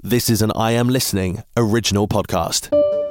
This is an I Am Listening original podcast.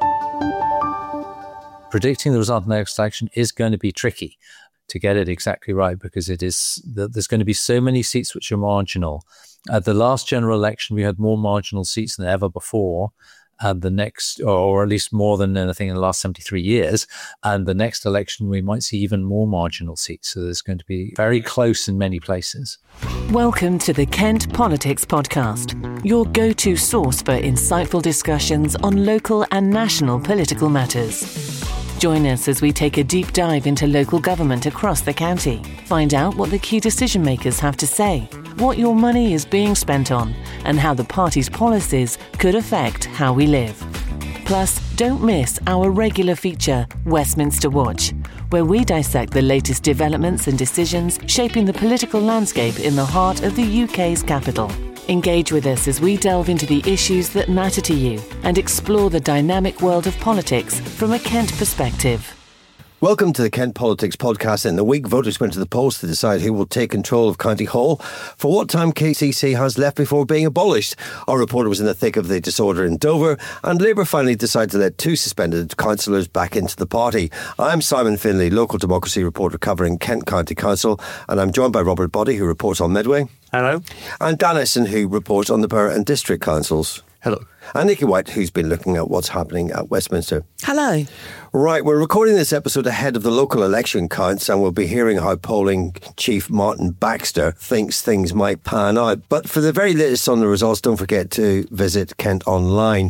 Predicting the result of the next election is going to be tricky to get it exactly right, because there's going to be so many seats which are marginal. At the last general election, we had more marginal seats than ever before. And the next, or at least more than anything in the last 73 years. And the next election, we might see even more marginal seats. So there's going to be very close in many places. Welcome to the Kent Politics Podcast, your go-to source for insightful discussions on local and national political matters. Join us as we take a deep dive into local government across the county. Find out what the key decision makers have to say, what your money is being spent on, and how the party's policies could affect how we live. Plus, don't miss our regular feature, Westminster Watch, where we dissect the latest developments and decisions shaping the political landscape in the heart of the UK's capital. Engage with us as we delve into the issues that matter to you and explore the dynamic world of politics from a Kent perspective. Welcome to the Kent Politics Podcast. In the week, voters went to the polls to decide who will take control of County Hall, for what time KCC has left before being abolished. Our reporter was in the thick of the disorder in Dover, and Labour finally decided to let two suspended councillors back into the party. I'm Simon Finlay, local democracy reporter covering Kent County Council, and I'm joined by Robert Boddy, who reports on Medway. Hello. And Dan Essen, who reports on the Borough and District Councils. Hello. And Nikki White, who's been looking at what's happening at Westminster. Hello. Right, we're recording this episode ahead of the local election counts, and we'll be hearing how polling chief Martin Baxter thinks things might pan out. But for the very latest on the results, don't forget to visit Kent Online.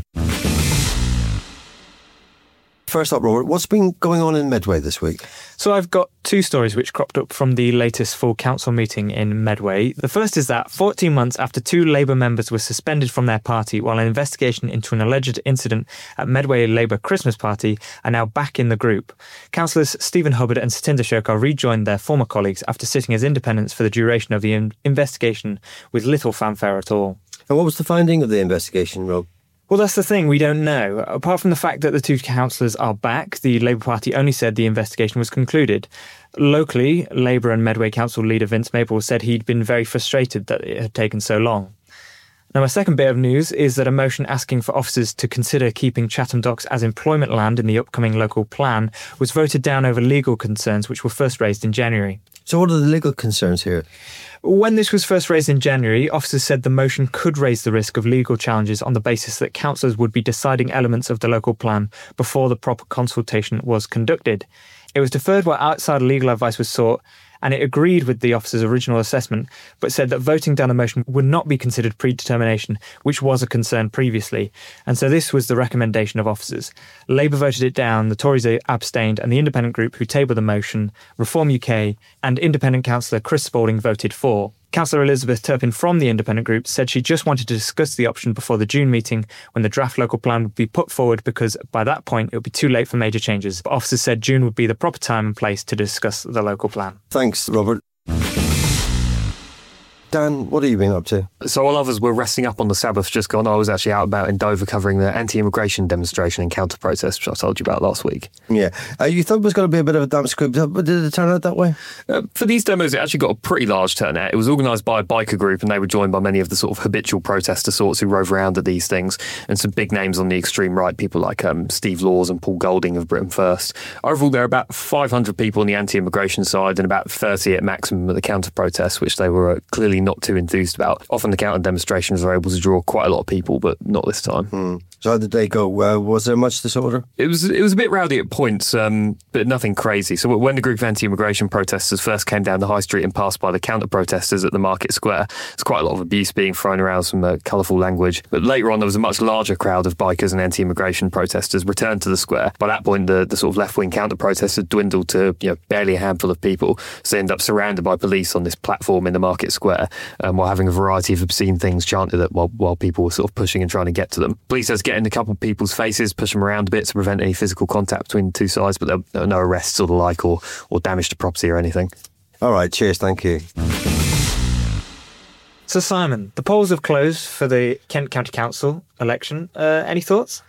First up, Robert, what's been going on in Medway this week? So I've got two stories which cropped up from the latest full council meeting in Medway. The first is that 14 months after two Labour members were suspended from their party while an investigation into an alleged incident at Medway Labour Christmas party are now back in the group. Councillors Stephen Hubbard and Satinder Shirkar rejoined their former colleagues after sitting as independents for the duration of the investigation with little fanfare at all. And what was the finding of the investigation, Rob? Well, that's the thing, we don't know. Apart from the fact that the two councillors are back, the Labour Party only said the investigation was concluded. Locally, Labour and Medway Council leader Vince Maple said he'd been very frustrated that it had taken so long. Now, my second bit of news is that a motion asking for officers to consider keeping Chatham Docks as employment land in the upcoming local plan was voted down over legal concerns which were first raised in January. So what are the legal concerns here? When this was first raised in January, officers said the motion could raise the risk of legal challenges on the basis that councillors would be deciding elements of the local plan before the proper consultation was conducted. It was deferred while outside legal advice was sought, and it agreed with the officers' original assessment, but said that voting down the motion would not be considered predetermination, which was a concern previously. And so this was the recommendation of officers. Labour voted it down, the Tories abstained, and the independent group who tabled the motion, Reform UK, and independent councillor Chris Spalding voted for. Councillor Elizabeth Turpin from the independent group said she just wanted to discuss the option before the June meeting when the draft local plan would be put forward, because by that point it would be too late for major changes. But officers said June would be the proper time and place to discuss the local plan. Thanks, Robert. Dan, what have you been up to? So while others were resting up on the Sabbath just gone, I was actually out about in Dover covering the anti-immigration demonstration and counter-protest, which I told you about last week. Yeah. You thought it was going to be a bit of a damp squib, but did it turn out that way? For these demos, it actually got a pretty large turnout. It was organised by a biker group, and they were joined by many of the sort of habitual protester sorts who rove around at these things, and some big names on the extreme right, people like Steve Laws and Paul Golding of Britain First. Overall, there are about 500 people on the anti-immigration side and about 30 at maximum at the counter-protest, which they were clearly not too enthused about. Often the counter demonstrations are able to draw quite a lot of people, but not this time. So how did they go? Was there much disorder? It was a bit rowdy at points, but nothing crazy. So when the group of anti-immigration protesters first came down the high street and passed by the counter-protesters at the market square, there's quite a lot of abuse being thrown around, some colourful language. But later on, there was a much larger crowd of bikers and anti-immigration protesters returned to the square. By that point, the sort of left-wing counter-protesters dwindled to barely a handful of people. So they ended up surrounded by police on this platform in the market square, while having a variety of obscene things chanted at while people were sort of pushing and trying to get to them. Police has get in a couple of people's faces, push them around a bit to prevent any physical contact between the two sides, but there were no arrests or the like, or damage to property or anything. All right, cheers, thank you. So Simon, the polls have closed for the Kent County Council election. Any thoughts?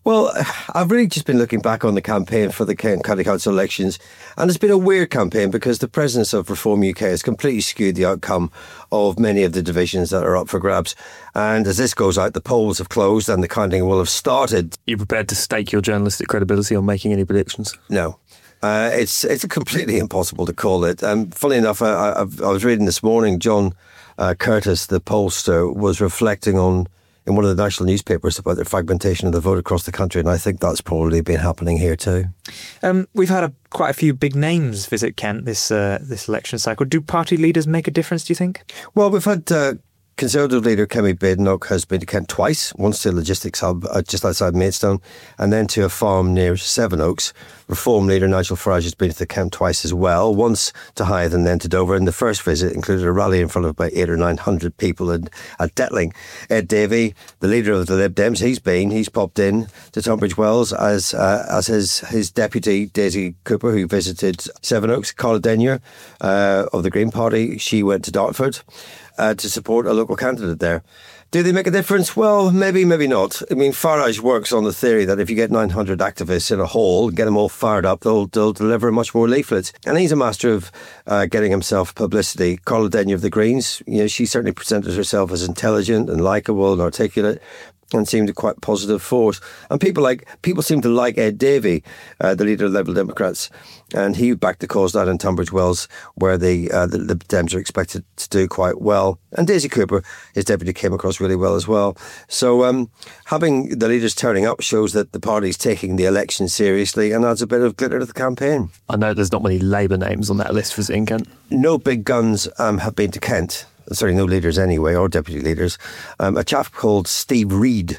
Well, I've really just been looking back on the campaign for the County Council elections, and it's been a weird campaign because the presence of Reform UK has completely skewed the outcome of many of the divisions that are up for grabs. And as this goes out, the polls have closed and the counting will have started. You prepared to stake your journalistic credibility on making any predictions? No. It's completely impossible to call it. Funnily enough, I was reading this morning, John Curtis, the pollster, was reflecting on in one of the national newspapers about the fragmentation of the vote across the country, and I think that's probably been happening here too. We've had quite a few big names visit Kent this election cycle. Do party leaders make a difference, do you think? Well, we've had Conservative leader Kemi Badenoch has been to Kent twice, once to a logistics hub just outside Maidstone, and then to a farm near Sevenoaks. Reform leader Nigel Farage has been to Kent twice as well, once to Hythe and then to Dover. And the first visit included a rally in front of about 800 or 900 people at Detling. Ed Davey, the leader of the Lib Dems, he's popped in to Tunbridge Wells as his deputy Daisy Cooper, who visited Sevenoaks. Carla Denyer of the Green Party, she went to Dartford to support a local candidate there. Do they make a difference? Well, maybe not. I mean, Farage works on the theory that if you get 900 activists in a hall, get them all fired up, they'll deliver much more leaflets. And he's a master of getting himself publicity. Carla Denyer of the Greens, she certainly presented herself as intelligent and likeable and articulate, and seemed a quite positive force. And people seem to like Ed Davey, the leader of the Liberal Democrats, and he backed the cause down in Tunbridge Wells, where the Dems are expected to do quite well. And Daisy Cooper, his deputy, came across really well as well. So having the leaders turning up shows that the party's taking the election seriously and adds a bit of glitter to the campaign. I know there's not many Labour names on that list for Kent. No big guns have been to Kent. Sorry, no leaders anyway, or deputy leaders. A chap called Steve Reid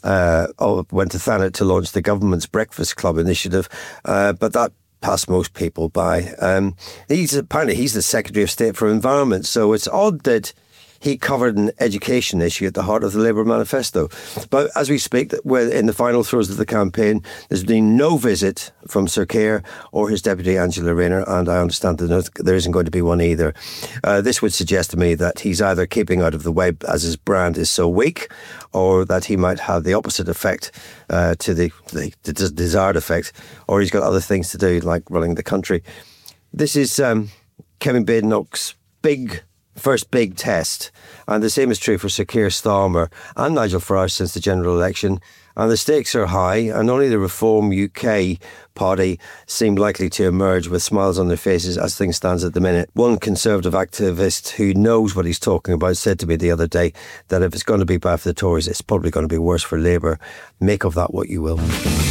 went to Thanet to launch the government's Breakfast Club initiative, but that passed most people by. He's the Secretary of State for Environment, so it's odd that he covered an education issue at the heart of the Labour manifesto. But as we speak, we're in the final throes of the campaign. There's been no visit from Sir Keir or his deputy Angela Rayner, and I understand that there isn't going to be one either. This would suggest to me that he's either keeping out of the way as his brand is so weak, or that he might have the opposite effect to the desired effect, or he's got other things to do, like running the country. This is Kemi Badenoch's first big test, and the same is true for Sir Keir Starmer and Nigel Farage since the general election, and the stakes are high, and only the Reform UK party seem likely to emerge with smiles on their faces as things stand at the minute. One Conservative activist who knows what he's talking about said to me the other day that if it's going to be bad for the Tories, it's probably going to be worse for Labour. Make of that what you will.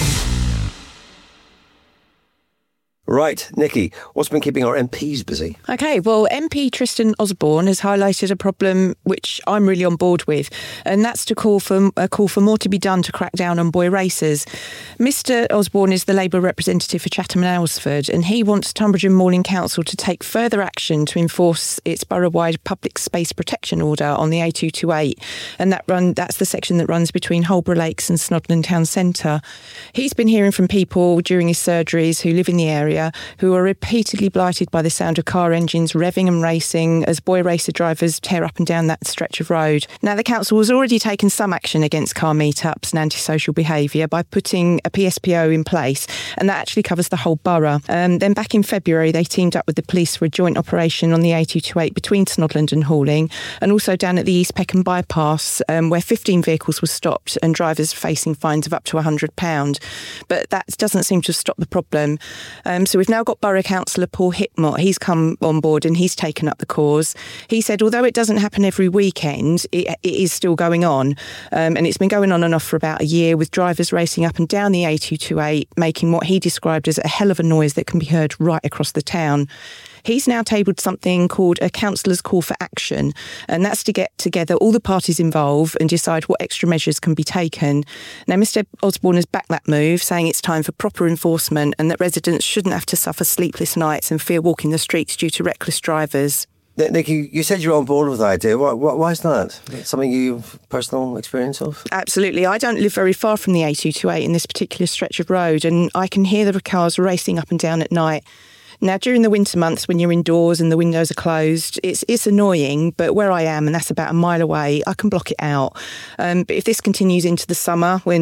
Right, Nikki, what's been keeping our MPs busy? OK, well, MP Tristan Osborne has highlighted a problem which I'm really on board with, and that's a call for more to be done to crack down on boy racers. Mr Osborne is the Labour representative for Chatham and Aylesford, and he wants Tunbridge and Malling Council to take further action to enforce its borough-wide public space protection order on the A228, and that's the section that runs between Holborough Lakes and Snodland Town Centre. He's been hearing from people during his surgeries who live in the area who are repeatedly blighted by the sound of car engines revving and racing as boy racer drivers tear up and down that stretch of road. Now, the council has already taken some action against car meetups and antisocial behaviour by putting a PSPO in place, and that actually covers the whole borough. Then back in February, they teamed up with the police for a joint operation on the A228 between Snodland and Halling, and also down at the East Peckham bypass, where 15 vehicles were stopped and drivers facing fines of up to £100. But that doesn't seem to have stopped the problem. So we've now got Borough Councillor Paul Hitmott. He's come on board and he's taken up the cause. He said, although it doesn't happen every weekend, it is still going on. And it's been going on and off for about a year, with drivers racing up and down the A228, making what he described as a hell of a noise that can be heard right across the town. He's now tabled something called a councillor's call for action, and that's to get together all the parties involved and decide what extra measures can be taken. Now, Mr Osborne has backed that move, saying it's time for proper enforcement and that residents shouldn't have to suffer sleepless nights and fear walking the streets due to reckless drivers. Nick, you said you're on board with the idea. Why is that? Something you've personal experience of? Absolutely. I don't live very far from the A228 in this particular stretch of road, and I can hear the cars racing up and down at night. Now, during the winter months when you're indoors and the windows are closed, it's annoying, but where I am, and that's about a mile away, I can block it out. But if this continues into the summer, when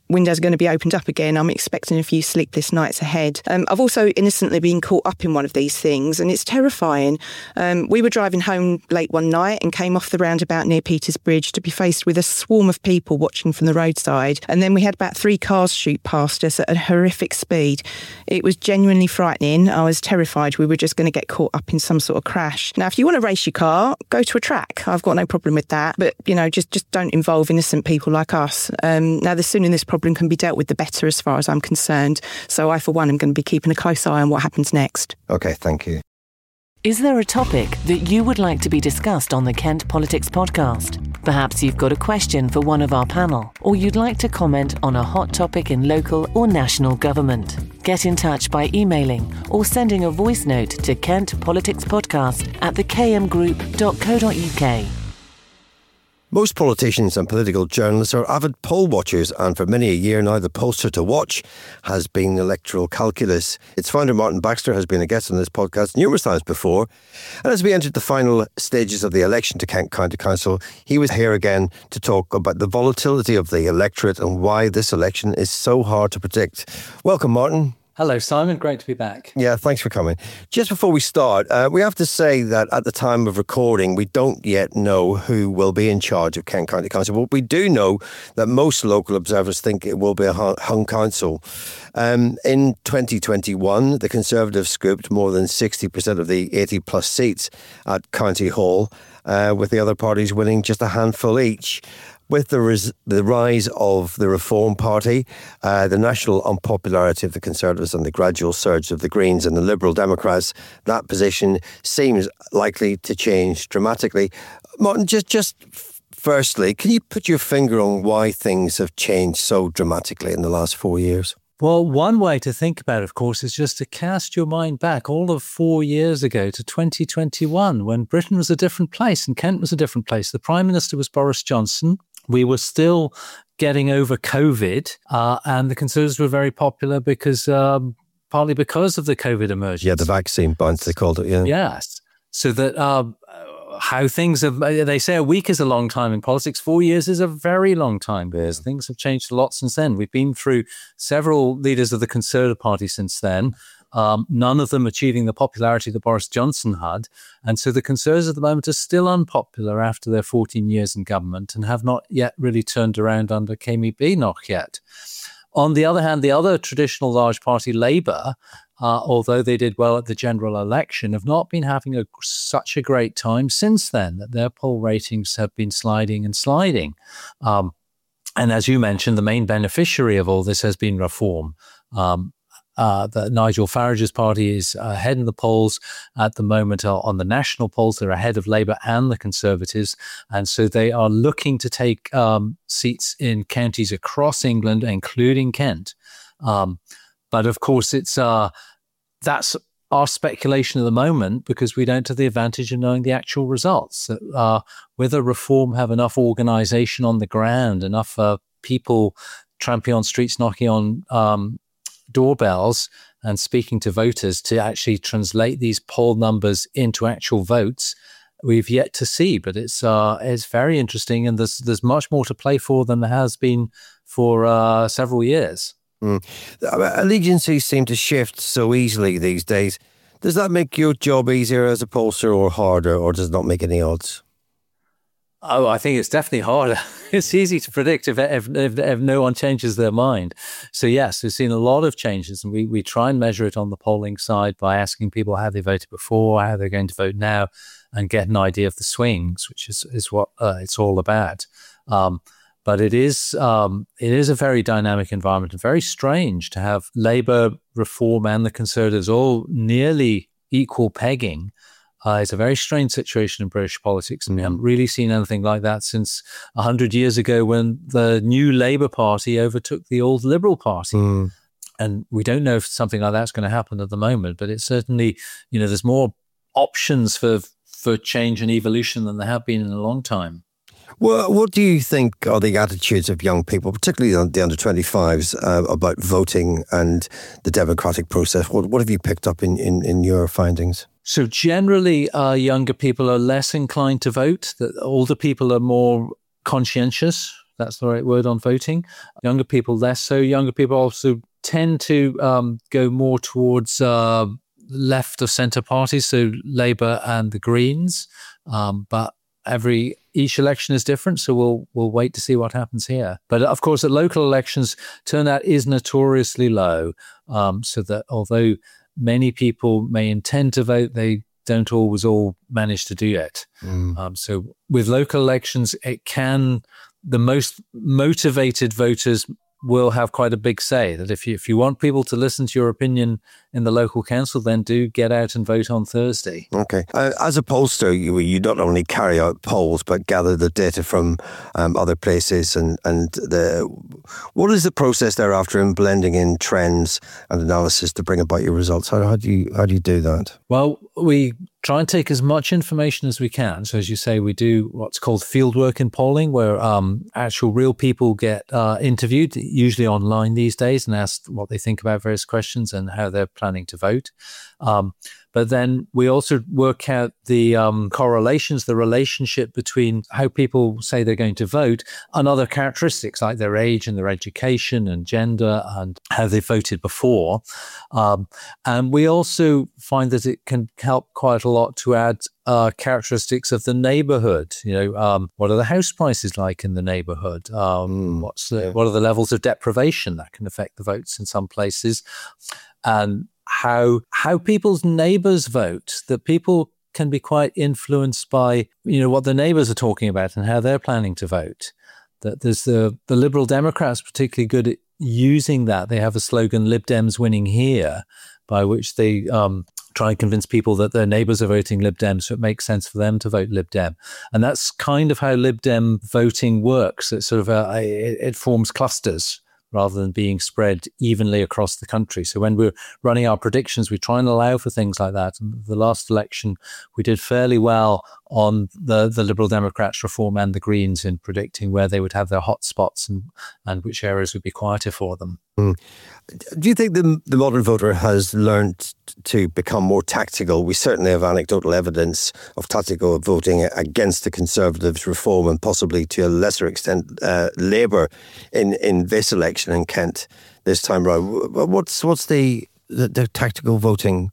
windows are going to be opened up again. I'm expecting a few sleepless nights ahead. I've also innocently been caught up in one of these things, and it's terrifying. We were driving home late one night and came off the roundabout near Peters Bridge to be faced with a swarm of people watching from the roadside. And then we had about 3 cars shoot past us at a horrific speed. It was genuinely frightening. I was terrified we were just going to get caught up in some sort of crash. Now, if you want to race your car, go to a track. I've got no problem with that. But, just don't involve innocent people like us. Now, the sooner this problem can be dealt with, the better as far as I'm concerned. So I, for one, am going to be keeping a close eye on what happens next. OK, thank you. Is there a topic that you would like to be discussed on the Kent Politics podcast? Perhaps you've got a question for one of our panel, or you'd like to comment on a hot topic in local or national government. Get in touch by emailing or sending a voice note to kentpoliticspodcast@thekmgroup.co.uk. Most politicians and political journalists are avid poll watchers, and for many a year now, the pollster to watch has been electoral calculus. Its founder, Martin Baxter, has been a guest on this podcast numerous times before. And as we entered the final stages of the election to Kent County Council, he was here again to talk about the volatility of the electorate and why this election is so hard to predict. Welcome, Martin. Hello, Simon. Great to be back. Yeah, thanks for coming. Just before we start, we have to say that at the time of recording, we don't yet know who will be in charge of Kent County Council, but we do know that most local observers think it will be a hung council. In 2021, the Conservatives scooped more than 60% of the 80-plus seats at County Hall, with the other parties winning just a handful each. With the rise of the Reform Party, the national unpopularity of the Conservatives and the gradual surge of the Greens and the Liberal Democrats, that position seems likely to change dramatically. Martin, just firstly, can you put your finger on why things have changed so dramatically in the last 4 years? Well, one way to think about it, of course, is just to cast your mind back all of 4 years ago to 2021, when Britain was a different place and Kent was a different place. The Prime Minister was Boris Johnson. We were still getting over COVID, and the Conservatives were very popular because partly because of the COVID emergency. Yeah, the vaccine bounce, they called it, yeah. Yes. So that how things have, they say a week is a long time in politics. 4 years is a very long time because things have changed a lot since then. We've been through several leaders of the Conservative Party since then. None of them achieving the popularity that Boris Johnson had. And so the Conservatives at the moment are still unpopular after their 14 years in government and have not yet really turned around under Kemi Badenoch yet. On the other hand, the other traditional large party, Labour, although they did well at the general election, have not been having such a great time since then, that their poll ratings have been sliding and sliding. And as you mentioned, the main beneficiary of all this has been Reform. That Nigel Farage's party is ahead in the polls at the moment. On the national polls, they're ahead of Labour and the Conservatives. And so they are looking to take seats in counties across England, including Kent. But of course, that's our speculation at the moment because we don't have the advantage of knowing the actual results. Whether Reform have enough organisation on the ground, enough people tramping on streets, knocking on doorbells and speaking to voters to actually translate these poll numbers into actual votes, we've yet to see. But it's very interesting, and there's much more to play for than there has been for several years. Allegiances seem to shift so easily these days. Does that make your job easier as a pollster or harder, or does it not make any odds? Oh, I think it's definitely harder. It's easy to predict if no one changes their mind. So yes, we've seen a lot of changes, and we try and measure it on the polling side by asking people how they voted before, how they're going to vote now, and get an idea of the swings, which is what it's all about. But it is a very dynamic environment and very strange to have Labour, Reform, and the Conservatives all nearly equal pegging. It's a very strange situation in British politics, and we haven't really seen anything like that since 100 years ago when the new Labour Party overtook the old Liberal Party. And we don't know if something like that's going to happen at the moment, but it's certainly, there's more options for change and evolution than there have been in a long time. Well, what do you think are the attitudes of young people, particularly the under-25s, about voting and the democratic process? What have you picked up in your findings? So generally, younger people are less inclined to vote. The older people are more conscientious, That's the right word on voting. Younger people less so. Younger people also tend to go more towards left of centre parties, so Labour and the Greens. But each election is different, so we'll wait to see what happens here. But of course, at local elections, turnout is notoriously low, so that although many people may intend to vote, they don't always all manage to do it. So with local elections, the most motivated voters will have quite a big say. That if you want people to listen to your opinion in the local council, then do get out and vote on Thursday. Okay. As a pollster, you not only carry out polls, but gather the data from other places. And what is the process thereafter in blending in trends and analysis to bring about your results? How do you do that? Well, we try and take as much information as we can. So as you say, we do what's called fieldwork in polling, where actual real people get interviewed, usually online these days, and asked what they think about various questions and how they're planning to vote. But then we also work out the correlations, the relationship between how people say they're going to vote and other characteristics like their age and their education and gender and how they voted before. And we also find that it can help quite a lot to add characteristics of the neighborhood. What are the house prices like in the neighborhood? What are the levels of deprivation that can affect the votes in some places? And how people's neighbors vote, that people can be quite influenced by, what the neighbors are talking about and how they're planning to vote. That there's the Liberal Democrats particularly good at using that. They have a slogan, Lib Dems winning here, by which they try and convince people that their neighbors are voting Lib Dem, so it makes sense for them to vote Lib Dem. And that's kind of how Lib Dem voting works. It's sort of it forms clusters rather than being spread evenly across the country. So when we're running our predictions, we try and allow for things like that. And the last election, we did fairly well on the Liberal Democrats, Reform and the Greens in predicting where they would have their hot spots and which areas would be quieter for them. Do you think the modern voter has learned to become more tactical? We certainly have anecdotal evidence of tactical voting against the Conservatives' Reform and possibly to a lesser extent Labour in this election in Kent this time around. What's the tactical voting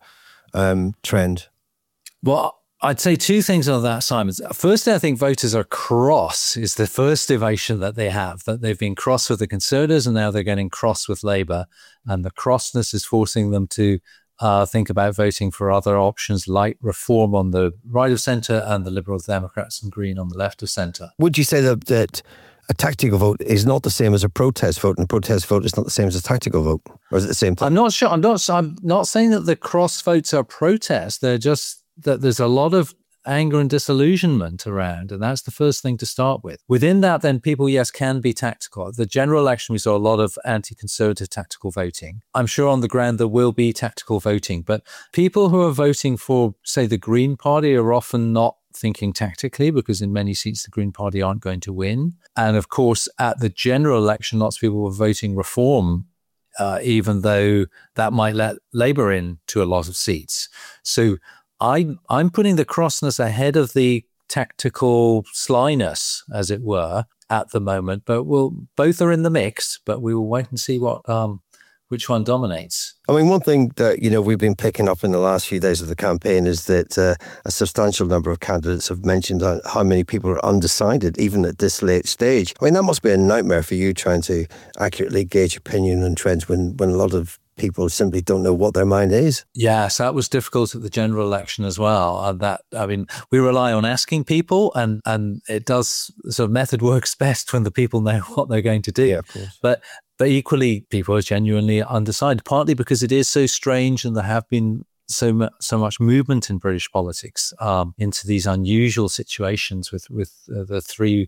trend? Well, I'd say two things on that, Simon. Firstly, I think voters are cross is the first ovation that they have, that they've been cross with the Conservatives and now they're getting cross with Labour. And the crossness is forcing them to think about voting for other options like Reform on the right of centre and the Liberal Democrats and Green on the left of centre. Would you say that a tactical vote is not the same as a protest vote and a protest vote is not the same as a tactical vote? Or is it the same thing? I'm not sure. I'm not saying that the cross votes are protests. They're just that there's a lot of anger and disillusionment around, and that's the first thing to start with. Within that, then people, yes, can be tactical. The general election, we saw a lot of anti-conservative tactical voting. I'm sure on the ground there will be tactical voting, but people who are voting for, say, the Green Party are often not thinking tactically because in many seats the Green Party aren't going to win. And of course, at the general election, lots of people were voting Reform, even though that might let Labour in to a lot of seats. So I'm putting the crossness ahead of the tactical slyness, as it were, at the moment. But both are in the mix, but we will wait and see which one dominates. I mean, one thing that, we've been picking up in the last few days of the campaign is that a substantial number of candidates have mentioned how many people are undecided, even at this late stage. I mean, that must be a nightmare for you trying to accurately gauge opinion and trends when a lot of people simply don't know what their mind is. Yes, that was difficult at the general election as well. And we rely on asking people, and it does, sort of method works best when the people know what they're going to do. Yeah, of course. But equally, people are genuinely undecided, partly because it is so strange and there have been so much movement in British politics into these unusual situations with the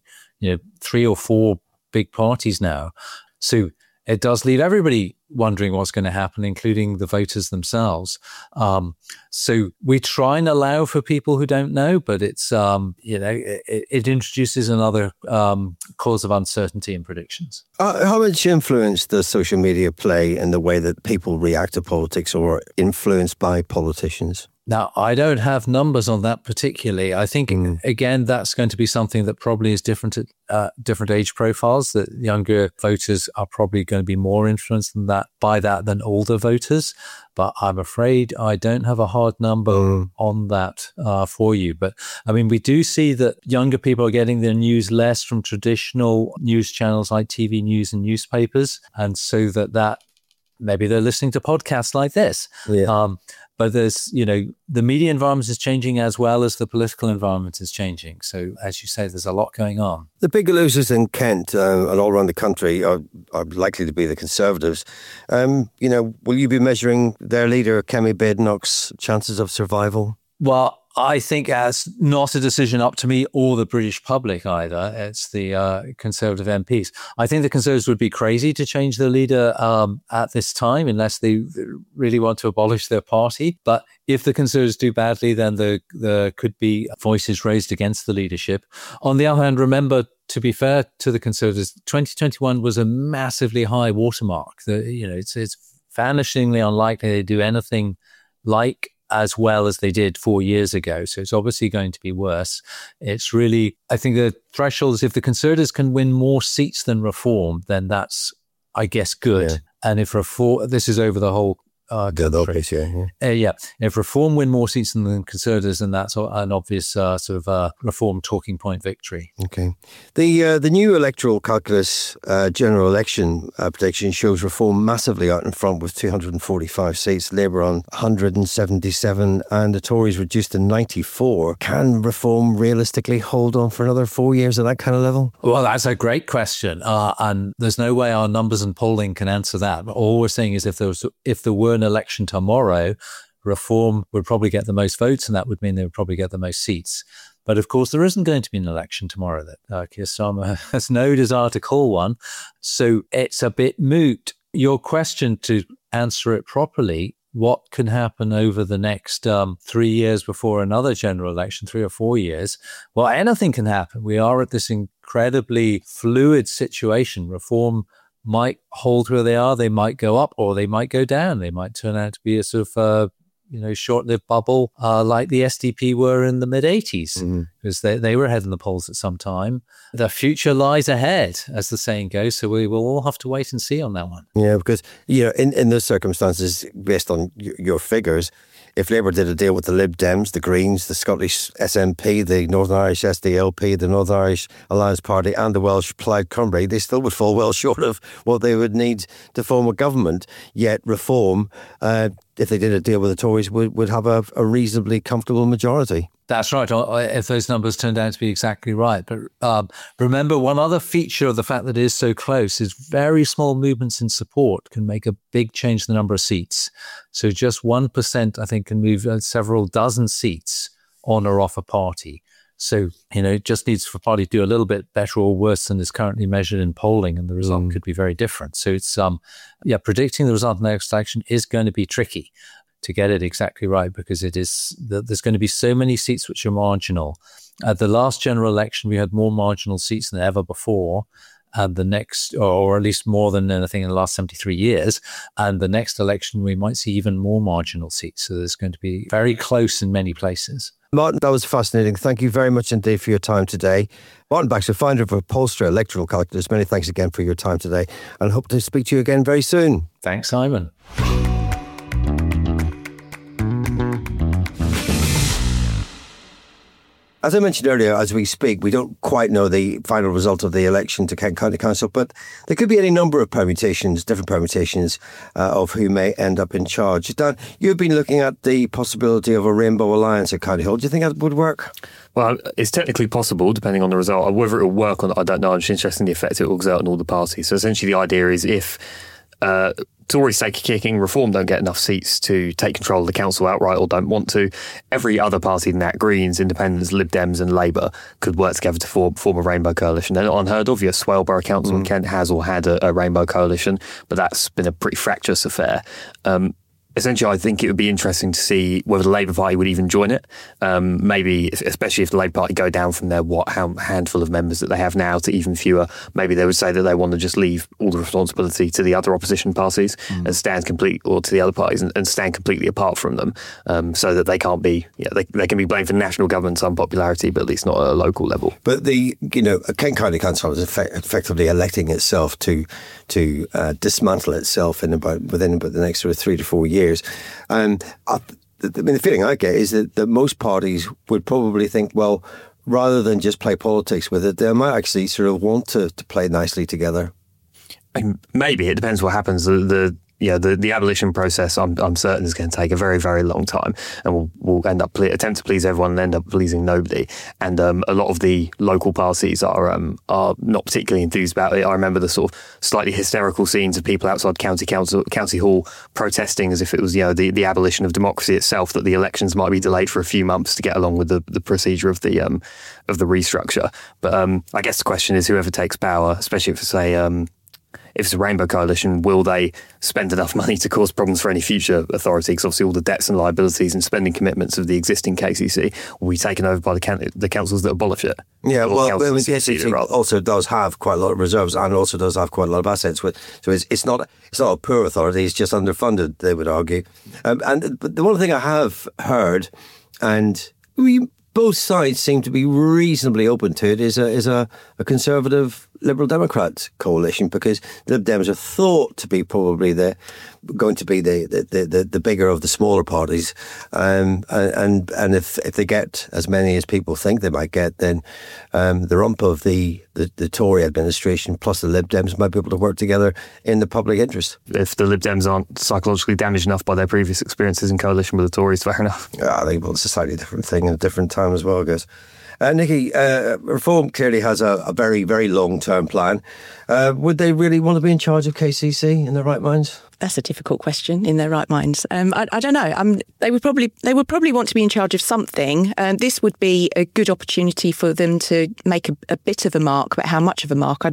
three or four big parties now. So it does leave everybody wondering what's going to happen, including the voters themselves. So we try and allow for people who don't know, but it's, it introduces another cause of uncertainty in predictions. How much influence does social media play in the way that people react to politics or influenced by politicians? Now, I don't have numbers on that particularly. I think, again, that's going to be something that probably is different at different age profiles, that younger voters are probably going to be more influenced by that than older voters. But I'm afraid I don't have a hard number on that for you. But I mean, we do see that younger people are getting their news less from traditional news channels like TV news and newspapers. And so that maybe they're listening to podcasts like this. Yeah. But there's, the media environment is changing as well as the political environment is changing. So, as you say, there's a lot going on. The big losers in Kent and all around the country are likely to be the Conservatives. Will you be measuring their leader, Kemi Badenoch's chances of survival? Well, I think that's not a decision up to me or the British public either. It's the Conservative MPs. I think the Conservatives would be crazy to change their leader at this time unless they really want to abolish their party. But if the Conservatives do badly, then there could be voices raised against the leadership. On the other hand, remember, to be fair to the Conservatives, 2021 was a massively high watermark. It's vanishingly unlikely they do anything like as well as they did 4 years ago. So it's obviously going to be worse. It's really, I think the threshold is if the Conservatives can win more seats than Reform, then that's, I guess, good. Yeah. And if Reform, this is over the whole country. If Reform win more seats than the Conservatives, then that's an obvious Reform talking point victory. Okay. The new electoral calculus general election prediction shows Reform massively out in front with 245 seats, Labour on 177 and the Tories reduced to 94. Can Reform realistically hold on for another 4 years at that kind of level? Well, that's a great question. And there's no way our numbers and polling can answer that. But all we're saying is if there were an election tomorrow, Reform would probably get the most votes, and that would mean they would probably get the most seats. But of course, there isn't going to be an election tomorrow. That Keir Starmer has no desire to call one. So it's a bit moot. Your question, to answer it properly, what can happen over the next 3 years before another general election, 3 or 4 years? Well, anything can happen. We are at this incredibly fluid situation. Reform might hold where they are, they might go up or they might go down. They might turn out to be a sort of short-lived bubble like the SDP were in the mid-80s, because they were ahead in the polls at some time. The future lies ahead, as the saying goes, so we will all have to wait and see on that one. Yeah, because in those circumstances, based on your figures, if Labour did a deal with the Lib Dems, the Greens, the Scottish SNP, the Northern Irish SDLP, the Northern Irish Alliance Party and the Welsh Plaid Cymru, they still would fall well short of what they would need to form a government. Yet Reform, if they did a deal with the Tories, would have a reasonably comfortable majority. That's right, if those numbers turned out to be exactly right. But remember, one other feature of the fact that it is so close is very small movements in support can make a big change in the number of seats. So just 1%, I think, can move several dozen seats on or off a party. So, it just needs for a party to do a little bit better or worse than is currently measured in polling, and the result could be very different. So it's, predicting the result in the next election is going to be tricky to get it exactly right, because there's going to be so many seats which are marginal. At the last general election, we had more marginal seats than ever before. And the next, or at least more than anything in the last 73 years. And the next election, we might see even more marginal seats. So there's going to be very close in many places. Martin, that was fascinating. Thank you very much indeed for your time today. Martin Baxter, founder of Polstra Electoral Calculus. Many thanks again for your time today, and hope to speak to you again very soon. Thanks, Simon. As I mentioned earlier, as we speak, we don't quite know the final result of the election to Kent County Council, but there could be any number of different permutations of who may end up in charge. Dan, you've been looking at the possibility of a Rainbow Alliance at County Hall. Do you think that would work? Well, it's technically possible, depending on the result. Whether it will work or not, I don't know. I'm just interested in the effect it will exert on all the parties. So essentially the idea is if Tories take a kicking, Reform don't get enough seats to take control of the council outright or don't want to, every other party in that, Greens, Independents, Lib Dems and Labour, could work together to form a rainbow coalition. They're not unheard of. Your Swale Borough Council in Kent has or had a rainbow coalition, but that's been a pretty fractious affair. Essentially, I think it would be interesting to see whether the Labour Party would even join it. Maybe, especially if the Labour Party go down from their handful of members that they have now to even fewer, maybe they would say that they want to just leave all the responsibility to the other opposition parties and stand or to the other parties and stand completely apart from them, so that they can't be. They can be blamed for national government's unpopularity, but at least not at a local level. But Kent County Council is effectively electing itself to dismantle itself within about the next sort of 3 to 4 years. The feeling I get is that most parties would probably think, well, rather than just play politics with it, they might actually sort of want to play nicely together. Maybe it depends what happens. The abolition process, I'm certain, is going to take a very, very long time, and we'll end up attempt to please everyone and end up pleasing nobody. And a lot of the local parties are not particularly enthused about it. I remember the sort of slightly hysterical scenes of people outside County Hall protesting as if it was the abolition of democracy itself, that the elections might be delayed for a few months to get along with the procedure of the restructure. But I guess the question is, whoever takes power, especially if it's a Rainbow Coalition, will they spend enough money to cause problems for any future authority? Because obviously all the debts and liabilities and spending commitments of the existing KCC will be taken over by the councils that abolish it. Yeah, well, the KCC also does have quite a lot of reserves and also does have quite a lot of assets. So it's not a poor authority, it's just underfunded, they would argue. But the one thing I have heard, and both sides seem to be reasonably open to it, is a Conservative Liberal Democrat coalition, because the Lib Dems are thought to be probably going to be the bigger of the smaller parties, and if they get as many as people think they might get, then the rump of the Tory administration plus the Lib Dems might be able to work together in the public interest. If the Lib Dems aren't psychologically damaged enough by their previous experiences in coalition with the Tories, fair enough. I think it's a slightly different thing in a different time as well, I guess. Nikki, Reform clearly has a very, very long-term plan. Would they really want to be in charge of KCC in their right minds? That's a difficult question. In their right minds, I don't know. They would probably want to be in charge of something. This would be a good opportunity for them to make a bit of a mark, but how much of a mark,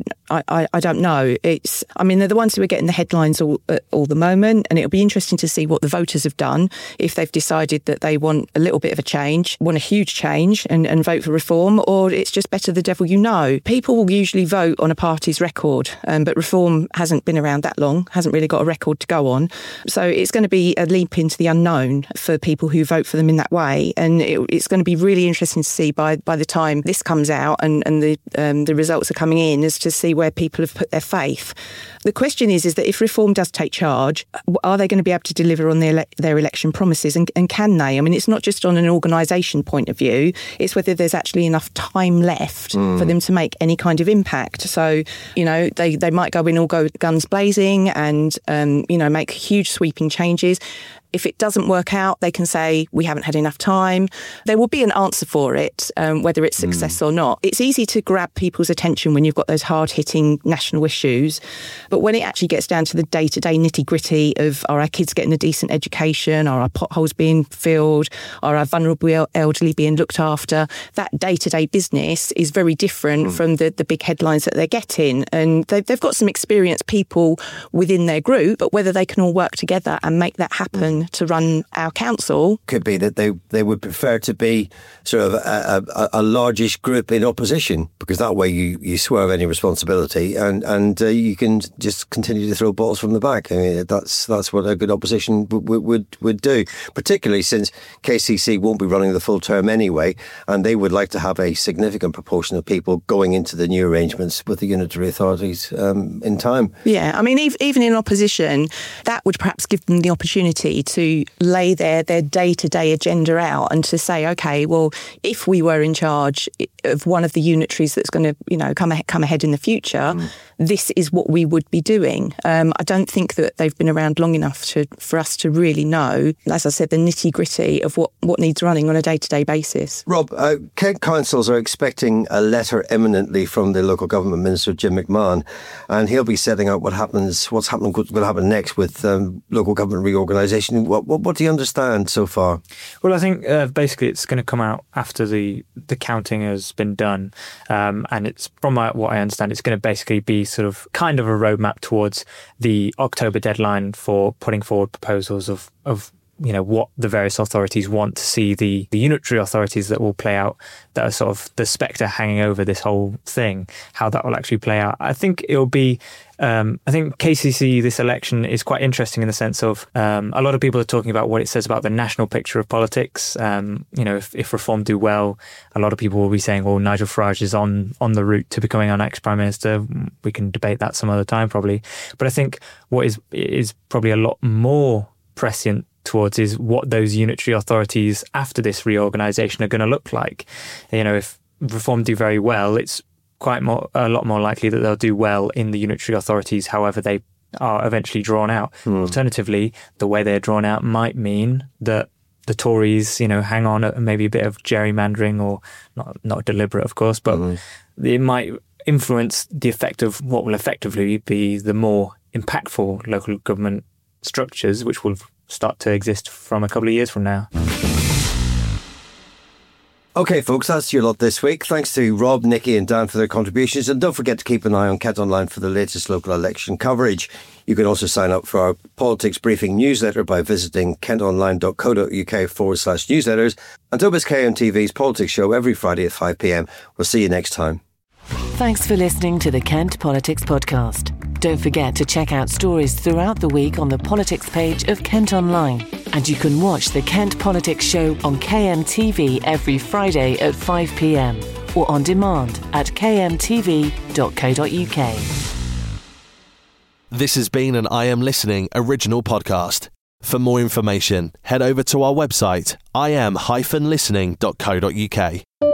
I don't know. They're the ones who are getting the headlines all the moment, and it'll be interesting to see what the voters have done, if they've decided that they want a little bit of a change, want a huge change, and vote for Reform, or it's just better the devil you know. People will usually vote on a party's record, but Reform hasn't been around that long, hasn't really got a record to go on. So it's going to be a leap into the unknown for people who vote for them in that way. And it's going to be really interesting to see by the time this comes out and the results are coming in, as to see where people have put their faith. The question is that if Reform does take charge, are they going to be able to deliver on their election promises, and can they? It's not just on an organisation point of view, it's whether there's actually enough time left for them to make any kind of impact. So, they might go in all guns blazing and, make huge sweeping changes. If it doesn't work out, they can say, we haven't had enough time. There will be an answer for it, whether it's success or not. It's easy to grab people's attention when you've got those hard-hitting national issues. But when it actually gets down to the day-to-day nitty-gritty of, are our kids getting a decent education? Are our potholes being filled? Are our vulnerable elderly being looked after? That day-to-day business is very different from the big headlines that they're getting. And they've got some experienced people within their group, but whether they can all work together and make that happen to run our council. Could be that they would prefer to be sort of a largish group in opposition, because that way you swerve any responsibility and you can just continue to throw balls from the back. That's what a good opposition would do, particularly since KCC won't be running the full term anyway, and they would like to have a significant proportion of people going into the new arrangements with the unitary authorities in time. Yeah, even in opposition, that would perhaps give them the opportunity to lay their day-to-day agenda out and to say, OK, well, if we were in charge of one of the unitaries that's going to, come ahead in the future, this is what we would be doing. I don't think that they've been around long enough for us to really know, as I said, the nitty-gritty of what needs running on a day-to-day basis. Rob, Kent councils are expecting a letter imminently from the local government minister, Jim McMahon, and he'll be setting out what's going to happen next with local government reorganisation. What do you understand so far? Well, I think basically it's going to come out after the counting has been done, and it's from what I understand, it's going to basically be sort of kind of a roadmap towards the October deadline for putting forward proposals of what the various authorities want to see, the unitary authorities that will play out, that are sort of the spectre hanging over this whole thing, how that will actually play out. I think it'll be, I think KCC, this election, is quite interesting in the sense of a lot of people are talking about what it says about the national picture of politics. If Reform do well, a lot of people will be saying, well, Nigel Farage is on the route to becoming our next Prime Minister. We can debate that some other time probably. But I think what is probably a lot more prescient towards is what those unitary authorities after this reorganisation are going to look like. If Reform do very well, it's a lot more likely that they'll do well in the unitary authorities, however they are eventually drawn out. Alternatively, the way they're drawn out might mean that the Tories, hang on at maybe a bit of gerrymandering, or not deliberate, of course, but it might influence the effect of what will effectively be the more impactful local government structures, which will start to exist from a couple of years from now. OK, folks, that's your lot this week. Thanks to Rob, Nikki and Dan for their contributions. And don't forget to keep an eye on Kent Online for the latest local election coverage. You can also sign up for our Politics Briefing newsletter by visiting kentonline.co.uk/newsletters. And don't miss KMTV's Politics Show every Friday at 5 p.m. We'll see you next time. Thanks for listening to the Kent Politics Podcast. Don't forget to check out stories throughout the week on the politics page of Kent Online. And you can watch the Kent Politics Show on KMTV every Friday at 5 p.m. or on demand at kmtv.co.uk. This has been an I Am Listening original podcast. For more information, head over to our website, im-listening.co.uk.